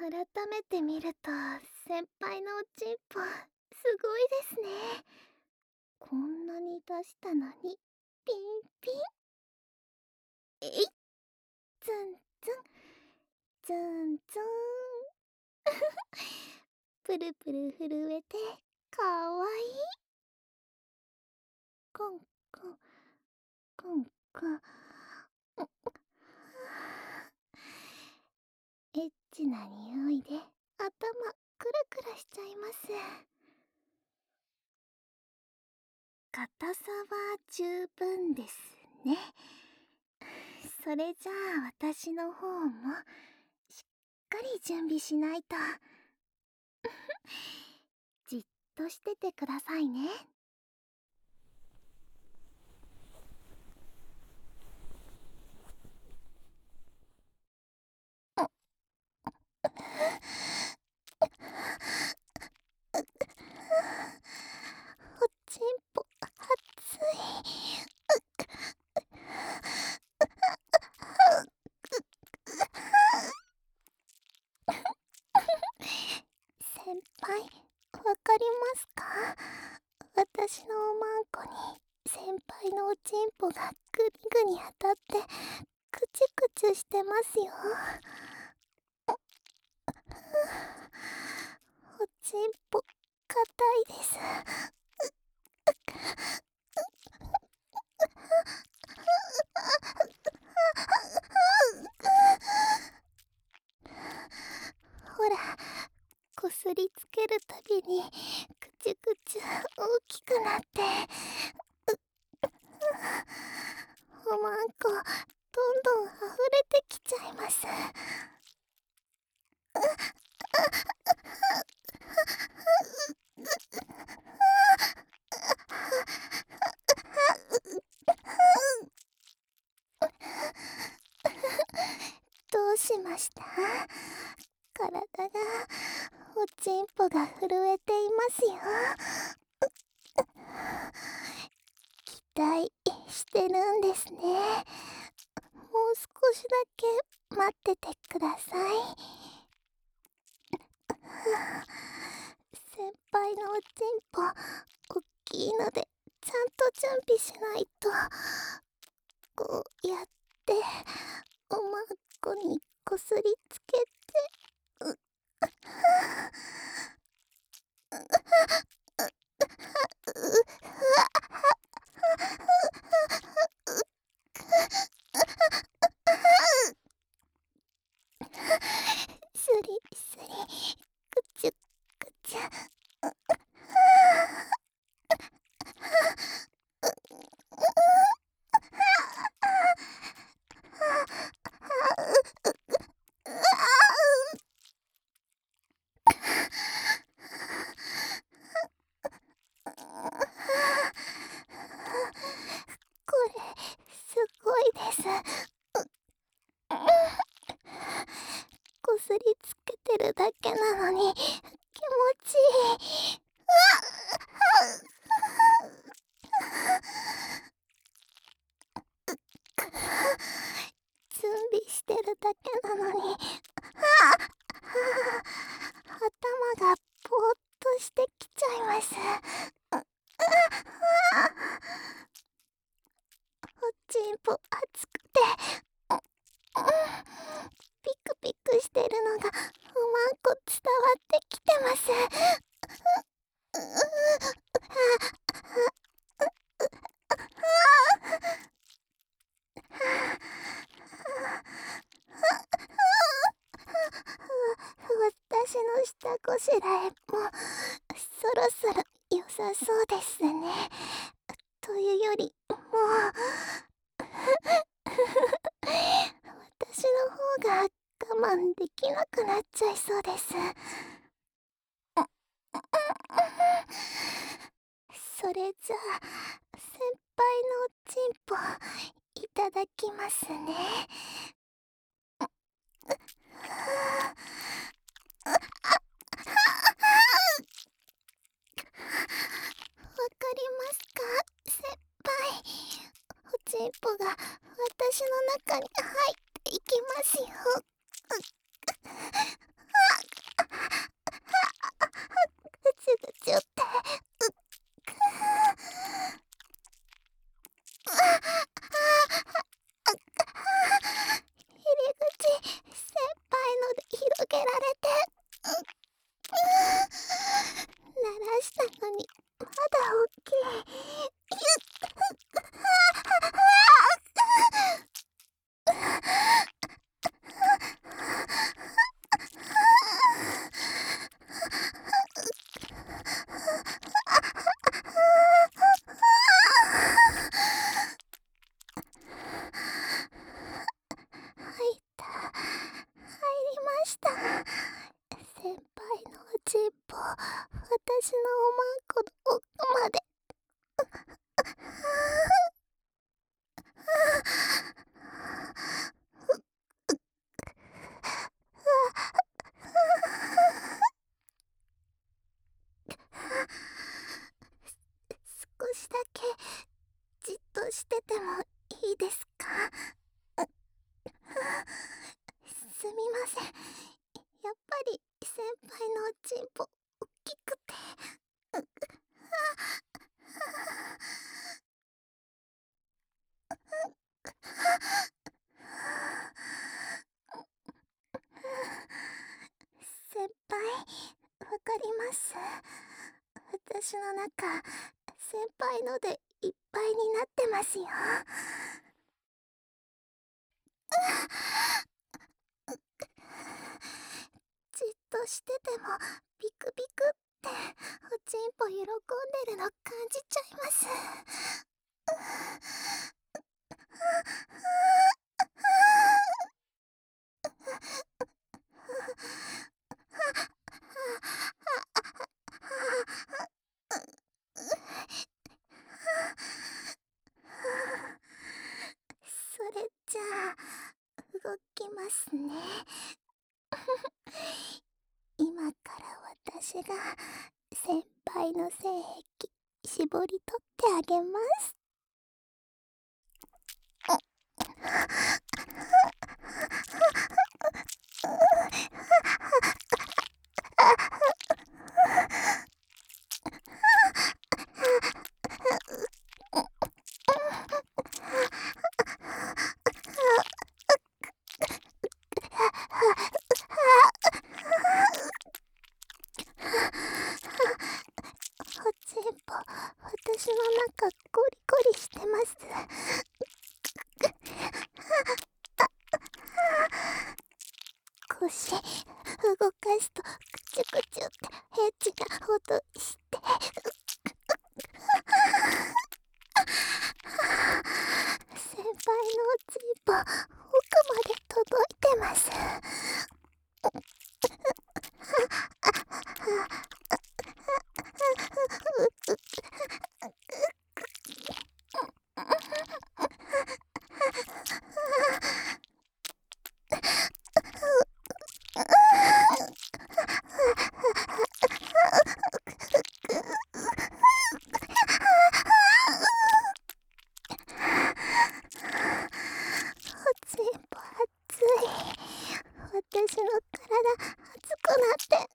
改めて見ると先輩のおちんぽすごいですね。こんなに出したのにピンピン。えいっ、ツンツンツンツンプルプル震えてかわいい。コンコンコンコン。エッチな匂いで頭クルクルしちゃいます。硬さは十分ですね。それじゃあ私の方もしっかり準備しないと。じっとしててくださいね。おちんぽ熱い。先輩、わかりますか？私のおまんこに先輩のおちんぽがグリグリ当たってクチュクチュしてますよ。おちんぽ硬いです。ほら、こすりつけるたびにクチュクチュ大きくなって、おまんこどんどん溢れてきちゃいます。どうしました？体が、おちんぽが震えていますよ。期待してるんですね。もう少しだけ待っててください。先輩のおちんぽおっきいのでちゃんと準備しないと。こうやっておまんこにこすりつけて、スリスリ、くちゅくちゅ。これすごいです。こすりつけてるだけなのに気持ちいい。準備してるだけなのに、頭がぼーっとしてきちゃいます。おちんぽ熱くて、ピクピクしてるのがおまんこ伝わってきてます。私の下ごしらえもそろそろ良さそうですね。というよりもう私の方が我慢できなくなっちゃいそうです。それじゃあ先輩のおちんぽいただきますね。わかりますか、先輩。おちんぽが私の中に入っていきますよ。 せん。やっぱり先輩のおちんぽおっきくて、先輩、わかります。私の中、先輩のでいっぱいになってますよ。じっとしててもビクビクっておちんぽ喜んでるの感じちゃいます。それじゃあ動きますね。今から私が先輩の性癖絞り取ってあげます。おちんぽ、私の中ゴリゴリしてます。腰動かすとクチュクチュってエッチな音して、先輩のおちんぽ奥まで届いてます。おちんぽ熱い。私の体熱くなって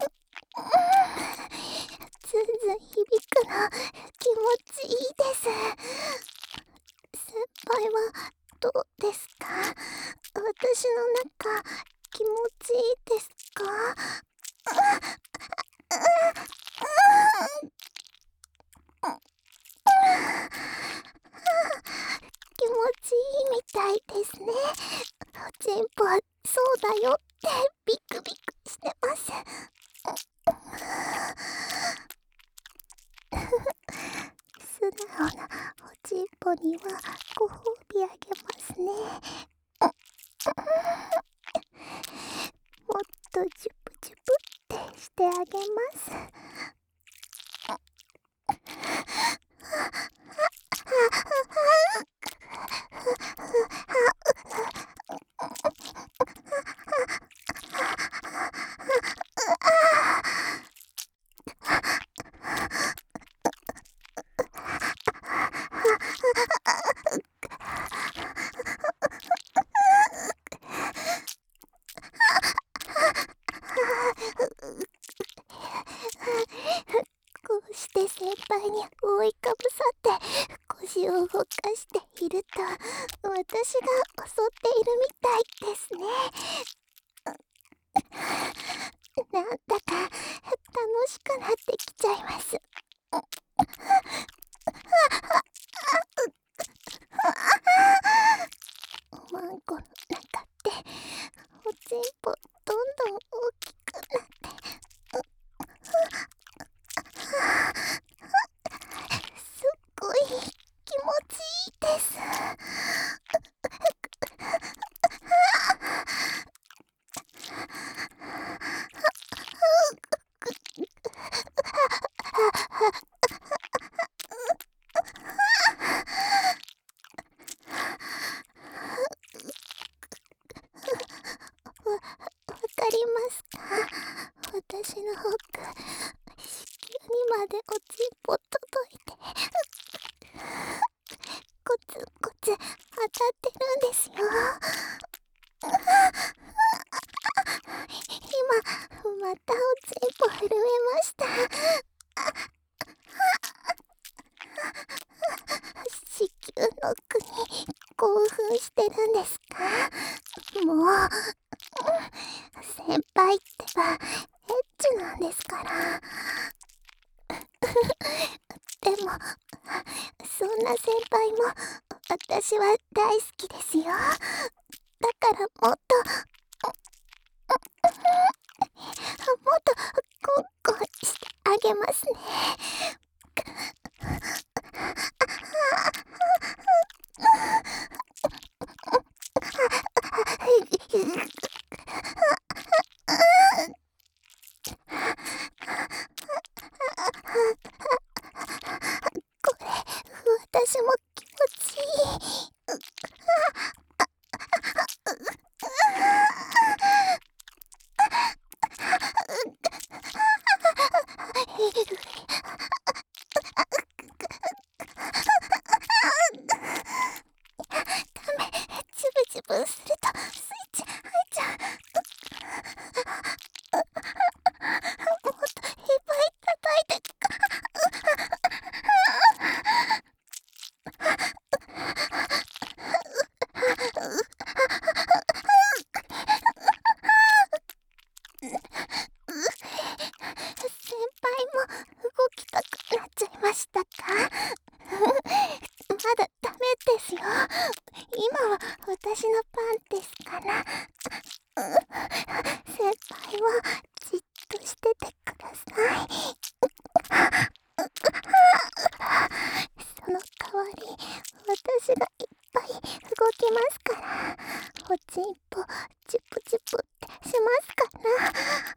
ずんずん響くの気持ちいいです。先輩はどうですか？私の中気持ちいいですか？気持ちいいみたいですね。おちんぽそうだよってビクビクしてます。素直なおちんぽにはご褒美あげますね。もっとジュプジュプってしてあげます。こうして先輩に覆いかぶさって腰を動かしていると、私が襲っているみたいですね。なんだか楽しくなってきちゃいます。おまんこの中っておちんぽどんどん大きくなって、すっごい気持ちいいです。わかりますか？私の奥、子宮にまでおちんぽ届いて、コツコツ当たってるんですよ。 先輩ってばエッチなんですから。でもそんな先輩も私は大好きですよ。だからもっとコンコンしてあげますね。これ私も気持ちいい。ジブジブするとスイッチ入っちゃう。もっといっぱい叩いて。先輩も動きたくなっちゃいましたか？まだダメですよ。今は私の番ですから。先輩はじっとしててください。その代わり私がいっぱい動きますから、おちんぽチュプチュプってしますから。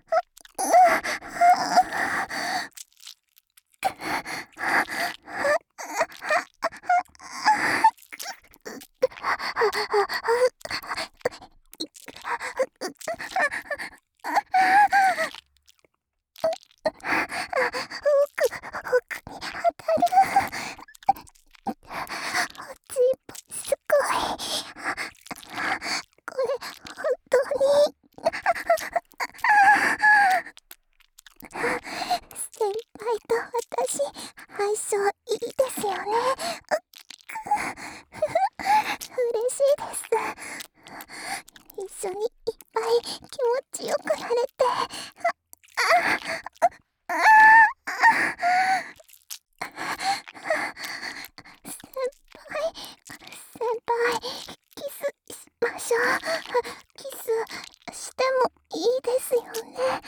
奥に当たる。おちんぽすごい。これ本当に先輩と私相性いいですよね。嬉しいです。一緒にいっぱい気持ちよくなれて。先輩、キスしましょう。キスしてもいいですよね。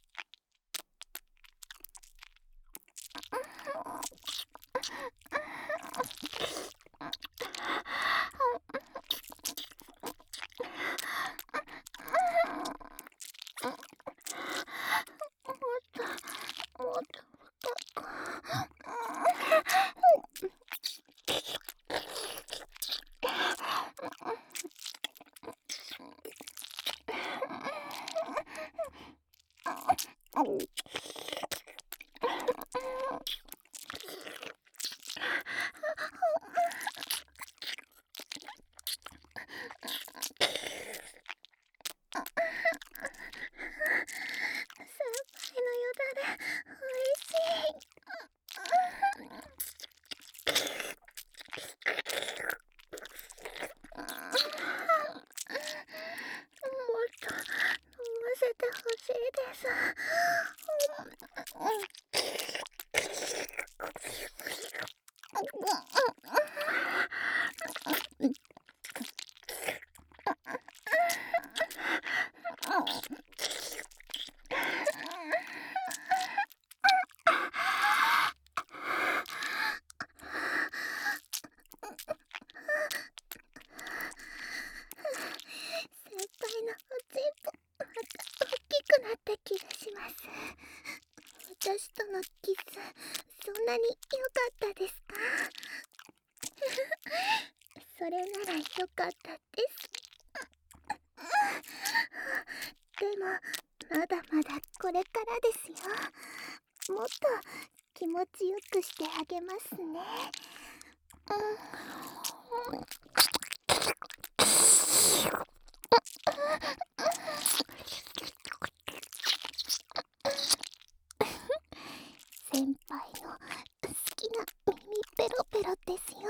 もっと深く。先輩のよだれおいしい。もっと飲ませてほしいです。先輩のおちんぽまた大きくなった気がします。私とのキスそんなに良かったですか？それなら良かったです。でもまだまだこれからですよ。もっと気持ちよくしてあげますね。先輩の好きな耳ペロペロですよ。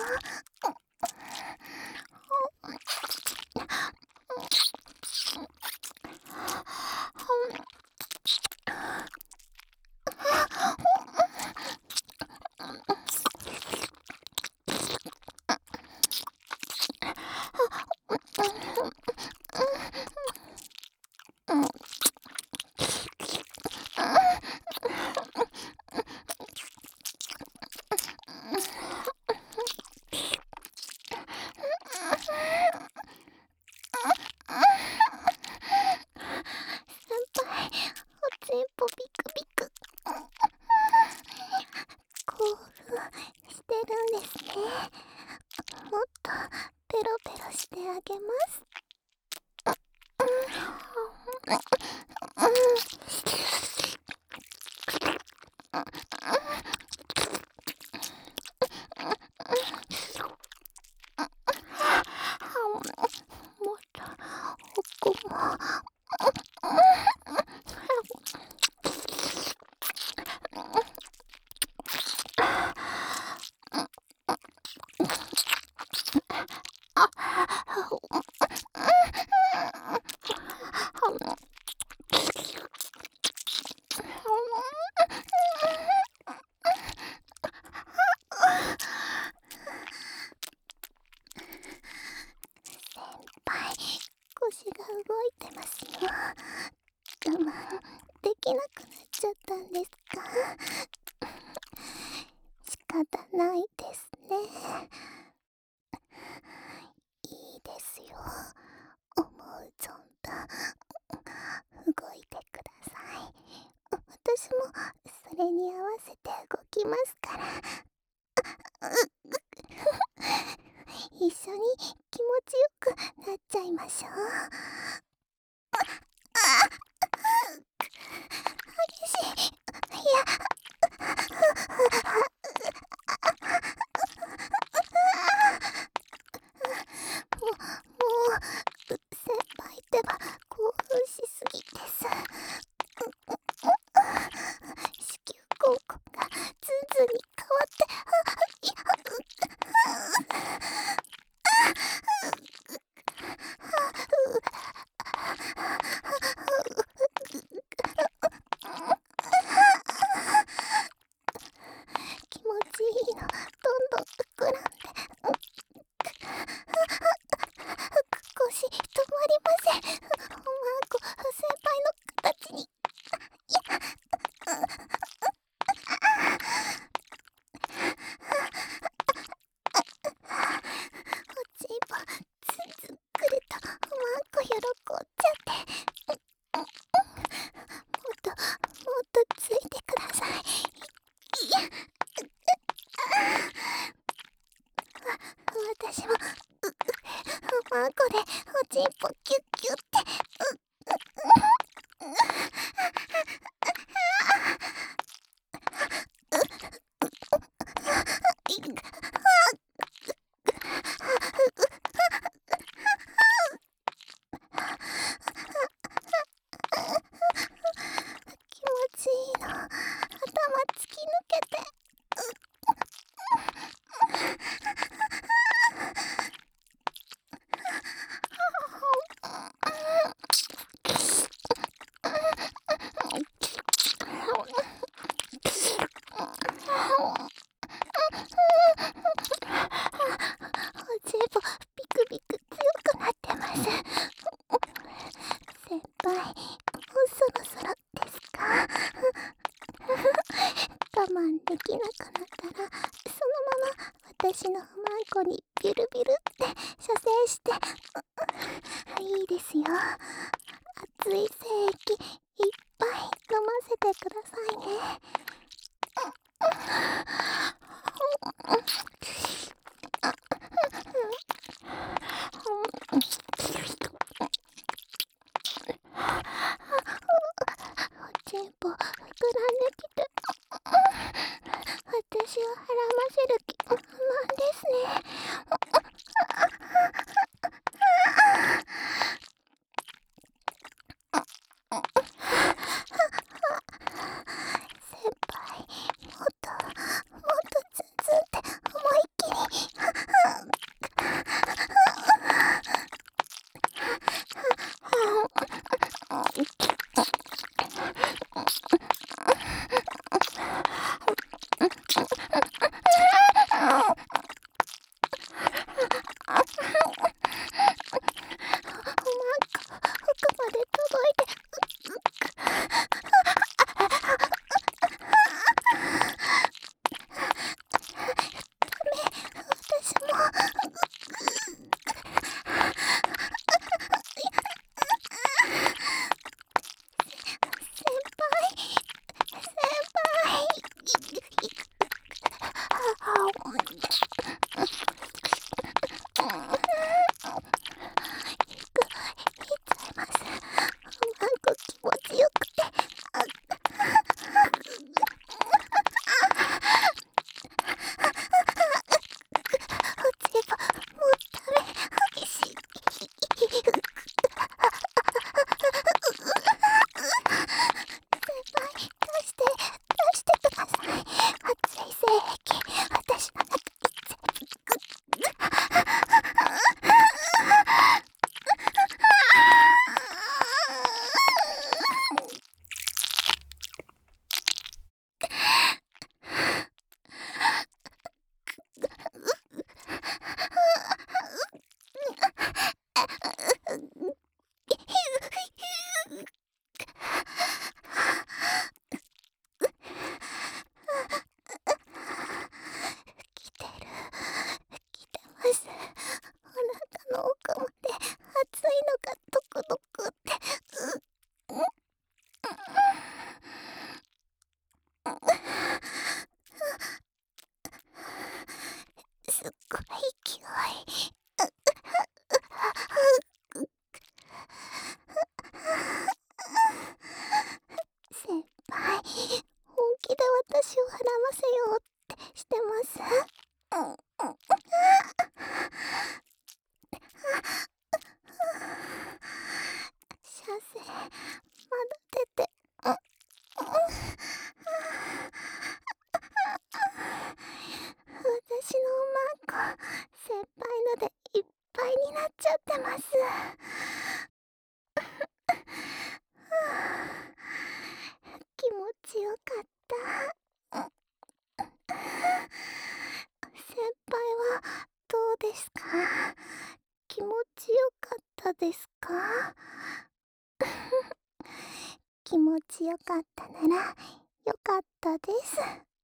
こも腰が動いてますよ。我慢できなくなっちゃったんですか？仕方ないですね。いいですよ。思う存分動いてください。私もそれに合わせて動きますから。一緒に気持ちよくなっちゃいましょう。激しい。いや、もう先輩ってば興奮しすぎです。子宮口角がズンズンに変わって、気持ちいいのどんどん膨らんで、腰止まりません。おまんこ先輩の形に。おちんぽズンズンくるとおまんこ喜んじゃって、もっとついてください。私もおまんこでおちんぽキュッキュッって。気持ちいいの。頭突き抜けて。おちんぽビクビク強くなってます。先輩、もうそろそろですか？我慢できなくなったら、そのまま私のおまんこにビュルビュルって射精して、いいですよ。熱い精液いっぱい飲ませてくださいね。おちんぽ膨らんできて、私をはらませる気満々ですね。先輩、もっとズンズンって思いっきり。 出て、私のマンコ、先輩のでいっぱいになっちゃってます。気持ちよかった。先輩はどうですか？気持ちよかったですか？気持ちよかったならよかったです。